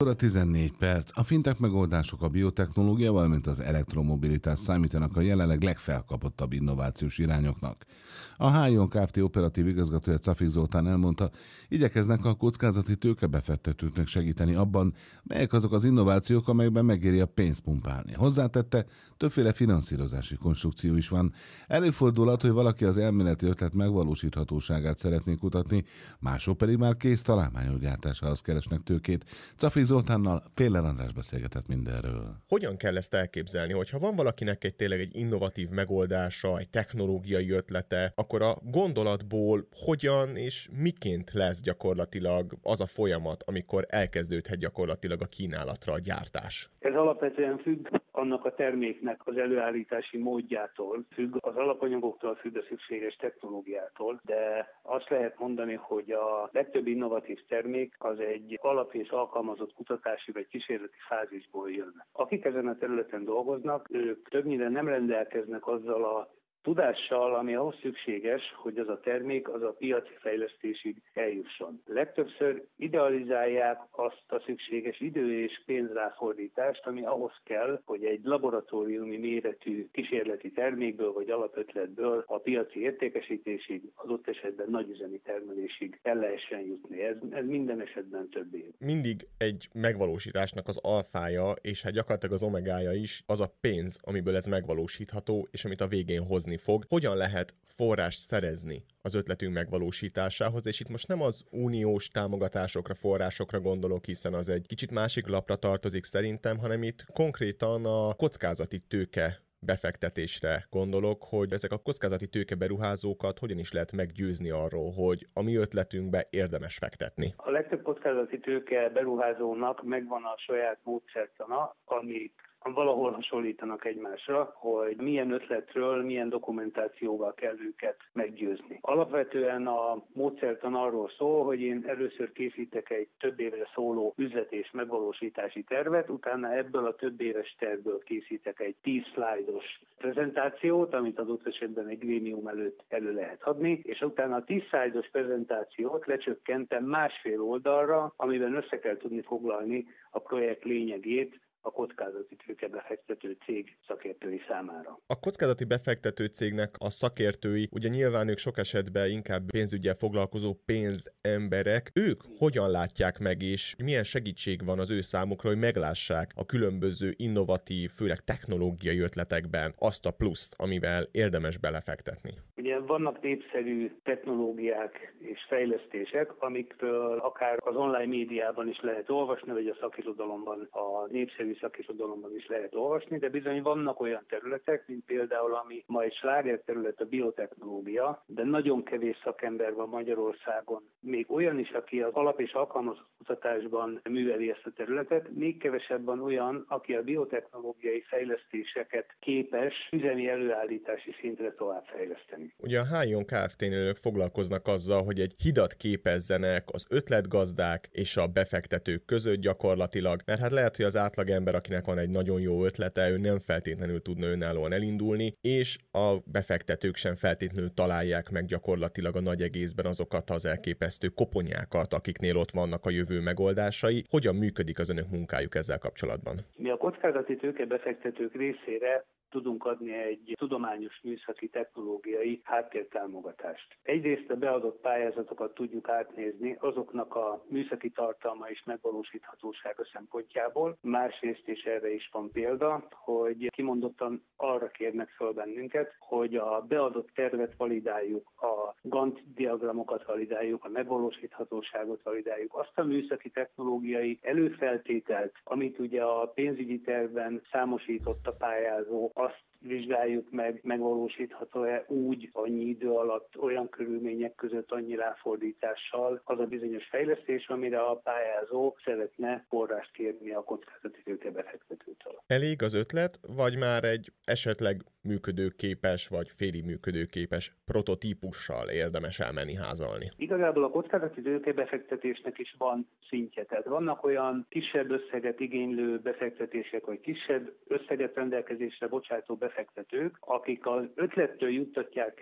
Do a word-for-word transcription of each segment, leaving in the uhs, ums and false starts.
Óra tizennégy perc. A fintech megoldások, a biotechnológia, valamint az elektromobilitás számítanak a jelenleg legfelkapottabb innovációs irányoknak. A Hyon Kft. Operatív igazgatója Cafik Zoltán elmondta, igyekeznek a kockázati tőkebefektetőknek segíteni abban, melyek azok az innovációk, amelyekben megéri a pénzt pumpálni. Hozzátette, többféle finanszírozási konstrukció is van. Előfordulhat, hogy valaki az elméleti ötlet megvalósíthatóságát szeretné kutatni, mások pedig már kész találmányok gyártásához keresnek tőkét. Cafik Zoltánnal Péller András beszélgetett mindenről. Hogyan kell ezt elképzelni, hogyha van valakinek egy tényleg egy innovatív megoldása, egy technológiai ötlete, akkor a gondolatból hogyan és miként lesz gyakorlatilag az a folyamat, amikor elkezdődhet gyakorlatilag a kínálatra a gyártás? Ez alapvetően függ annak a terméknek az előállítási módjától, függ az alapanyagoktól, függ a szükséges technológiától, de azt lehet mondani, hogy a legtöbb innovatív termék az egy alap és alkalmazott kutatási vagy kísérleti fázisból jön. Akik ezen a területen dolgoznak, ők többnyire nem rendelkeznek azzal a tudással, ami ahhoz szükséges, hogy az a termék az a piaci fejlesztésig eljusson. Legtöbbször idealizálják azt a szükséges idő és pénzráfordítást, ami ahhoz kell, hogy egy laboratóriumi méretű kísérleti termékből vagy alapötletből a piaci értékesítésig, adott esetben nagyüzemi termelésig el lehessen jutni. Ez, ez minden esetben több év. Mindig egy megvalósításnak az alfája, és hát gyakorlatilag az omegája is az a pénz, amiből ez megvalósítható, és amit a végén hozni fog. Hogyan lehet forrást szerezni az ötletünk megvalósításához, és itt most nem az uniós támogatásokra, forrásokra gondolok, hiszen az egy kicsit másik lapra tartozik szerintem, hanem itt konkrétan a kockázati tőke befektetésre gondolok, hogy ezek a kockázati tőkeberuházókat hogyan is lehet meggyőzni arról, hogy a mi ötletünkbe érdemes fektetni. A legtöbb kockázati tőke beruházónak megvan a saját módszertana, amit valahol hasonlítanak egymásra, hogy milyen ötletről, milyen dokumentációval kell őket meggyőzni. Alapvetően a módszertan arról szól, hogy én először készítek egy több évre szóló üzlet és megvalósítási tervet, utána ebből a több éves tervből készítek egy tíz szlájdos prezentációt, amit adott esetben egy grémium előtt elő lehet adni, és utána a tíz szlájdos prezentációt lecsökkentem másfél oldalra, amiben össze kell tudni foglalni a projekt lényegét, a kockázati tőkebefektető cég szakértői számára. A kockázati befektető cégnek a szakértői, ugye nyilván ők sok esetben inkább pénzüggyel foglalkozó pénzemberek, ők hogyan látják meg, és milyen segítség van az ő számukra, hogy meglássák a különböző innovatív, főleg technológiai ötletekben azt a pluszt, amivel érdemes belefektetni? Ugye vannak népszerű technológiák és fejlesztések, amikről akár az online médiában is lehet olvasni, vagy a szakirodalomban, a népszerű szakirodalomban is lehet olvasni, de bizony vannak olyan területek, mint például, ami ma egy sláger terület, a biotechnológia, de nagyon kevés szakember van Magyarországon. Még olyan is, aki az alap- és alkalmazott kutatásban műveli ezt a területet, még kevesebb van olyan, aki a biotechnológiai fejlesztéseket képes üzemi előállítási szintre továbbfejleszteni. Ugye a Hyon Kft-nél foglalkoznak azzal, hogy egy hidat képezzenek az ötletgazdák és a befektetők között gyakorlatilag, mert hát lehet, hogy az átlag ember, akinek van egy nagyon jó ötlete, ő nem feltétlenül tudna önállóan elindulni, és a befektetők sem feltétlenül találják meg gyakorlatilag a nagy egészben azokat az elképesztő koponyákat, akiknél ott vannak a jövő megoldásai. Hogyan működik az önök munkájuk ezzel kapcsolatban? Mi a kockázati tőkebefektetők részére tudunk adni egy tudományos, műszaki, technológiai háttértámogatást. Egyrészt a beadott pályázatokat tudjuk átnézni azoknak a műszaki tartalma és megvalósíthatósága szempontjából. Másrészt is erre is van példa, hogy kimondottan arra kérnek fel bennünket, hogy a beadott tervet validáljuk, a Gantt diagramokat validáljuk, a megvalósíthatóságot validáljuk, azt a műszaki technológiai előfeltételt, amit ugye a pénzügyi tervben számosított a pályázó, azt vizsgáljuk meg, megvalósítható-e úgy, annyi idő alatt, olyan körülmények között, annyi ráfordítással az a bizonyos fejlesztés, amire a pályázó szeretne forrást kérni a kockázati tőkebefektetőtől. Elég az ötlet, vagy már egy esetleg működőképes, vagy félig működőképes prototípussal érdemes elmenni házalni? Igazából a kockázati tőkebefektetésnek is van szintje. Tehát vannak olyan kisebb összeget igénylő befektetések, vagy kisebb összeget rendelkezésre bocsátó befektetők, akik az ötlettől juttatják el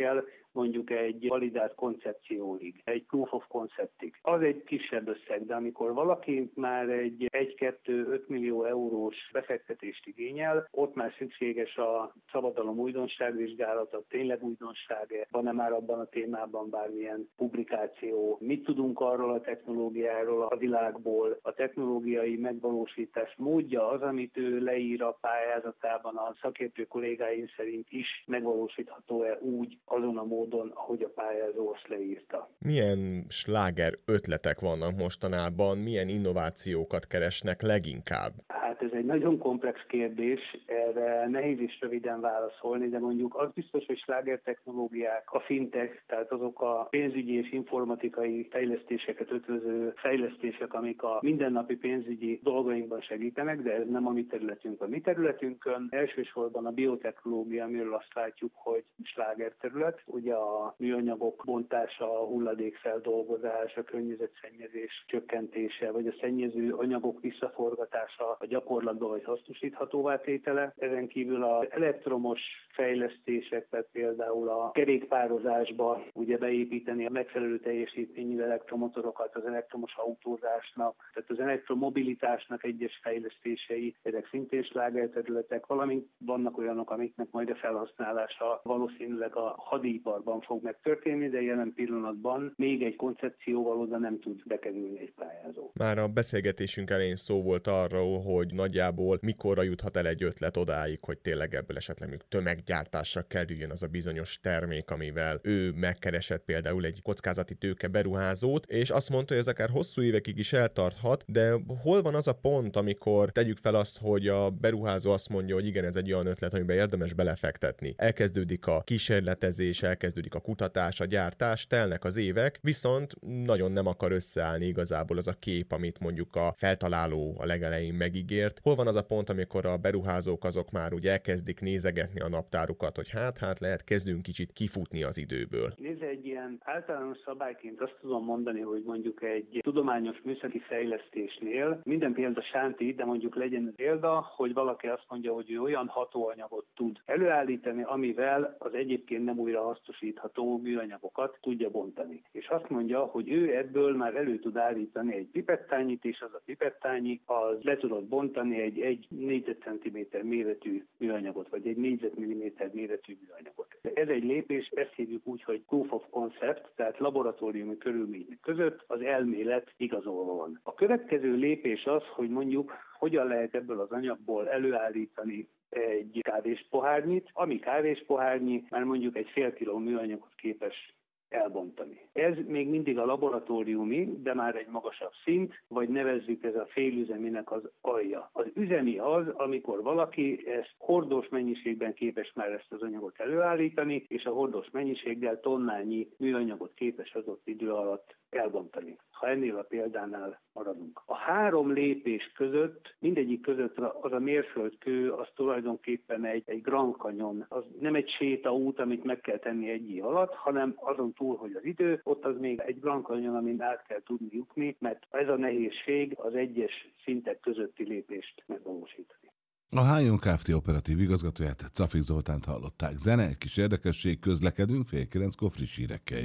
mondjuk egy validált koncepcióig, egy proof of conceptig. Az egy kisebb összeg, de amikor valaki már egy egy-kettő-öt millió eurós befektetést igényel, ott már szükséges a szabadalom újdonságvizsgálata, tényleg újdonság, van-e már abban a témában bármilyen publikáció, mit tudunk arról a technológiáról a világból, a technológiai megvalósítás módja az, amit ő leír a pályázatában, a szakértő kollégáim szerint is megvalósítható-e úgy, azon a módon, ahogy a pályázó azt leírta. Milyen sláger ötletek vannak mostanában, milyen innovációkat keresnek leginkább? Hát ez egy nagyon komplex kérdés, erre nehéz is röviden válaszolni, de mondjuk az biztos, hogy sláger technológiák, a fintech, tehát azok a pénzügyi és informatikai fejlesztéseket ötvöző fejlesztések, amik a mindennapi pénzügyi dolgainkban segítenek, de ez nem a mi területünk. A mi területünkön elsősorban a biotechnológia, amiről azt látjuk, hogy sláger terület, ugye a műanyagok bontása, a hulladékfeldolgozás, a környezetszennyezés csökkentése, vagy a szennyező anyagok visszaforgatása, a gyakorlatban vagy hasznosíthatóvá tétele. Ezen kívül az elektromos fejlesztések, tehát például a kerékpározásba ugye beépíteni a megfelelő teljesítményű elektromotorokat az elektromos autózásnak, tehát az elektromobilitásnak egyes fejlesztései, ezek szintén slágerterületek, valamint vannak olyanok, amiknek majd a felhasználása valószínűleg a hadiiparban fog megtörténni, de jelen pillanatban még egy koncepcióval oda nem tud bekerülni egy pályázó. Már a beszélgetésünk elején szó volt arról, hogy nagyjából mikorra juthat el egy ötlet odáig, hogy tényleg ebből esetleg még tömeggyártásra kerüljön az a bizonyos termék, amivel ő megkeresett például egy kockázati tőke beruházót, és azt mondta, hogy ez akár hosszú évekig is eltarthat, de hol van az a pont, amikor tegyük fel azt, hogy a beruházó azt mondja, hogy igen, ez egy olyan ötlet, amiben érdemes belefektetni. Elkezdődik a kísérletezés, elkezdődik a kutatás, a gyártás, telnek az évek, viszont nagyon nem akar összeállni igazából az a kép, amit mondjuk a feltaláló a legelején megígért. Hol van az a pont, amikor a beruházók azok már úgy elkezdik nézegetni a naptárukat, hogy hát, hát lehet kezdünk kicsit kifutni az időből. Nézd, egy ilyen általános szabályként azt tudom mondani, hogy mondjuk egy tudományos műszaki fejlesztésnél minden példa sánti, de mondjuk legyen példa, hogy valaki azt mondja, hogy ő olyan hatóanyagot tud előállítani, amivel az egyébként nem újra hasznosítható műanyagokat tudja bontani. És azt mondja, hogy ő ebből már elő tud állítani egy pipettányit, és az a pipettányi az le tudott bontani egy egy négyzetcentiméter méretű műanyagot, vagy egy négyzetmilliméter méretű műanyagot. Ez egy lépés, ezt hívjuk úgy, hogy proof of concept, tehát laboratóriumi körülmények között az elmélet igazolva van. A következő lépés az, hogy mondjuk hogyan lehet ebből az anyagból előállítani egy kávéspohárnyit, ami kávéspohárnyi már mondjuk egy fél kiló műanyagot képes elbontani. Ez még mindig a laboratóriumi, de már egy magasabb szint, vagy nevezzük ez a félüzeminek az alja. Az üzemi az, amikor valaki ezt hordós mennyiségben képes már ezt az anyagot előállítani, és a hordós mennyiséggel tonnányi műanyagot képes adott idő alatt elbontani. Ha ennél a példánál maradunk. A három lépés között, mindegyik között az a mérföldkő, az tulajdonképpen egy, egy Grand Canyon. Az nem egy sétaút, amit meg kell tenni egy év alatt, hanem azon túl, hogy az idő, ott az még egy Grand Canyon, amin át kell tudni jutni, mert ez a nehézség az egyes szintek közötti lépést megvalósítani. A Hájon Kft. Operatív igazgatóját, Cafik Zoltánt hallották. Zene, egy kis érdekesség, közlekedünk, fél kilenckor friss hírekkel.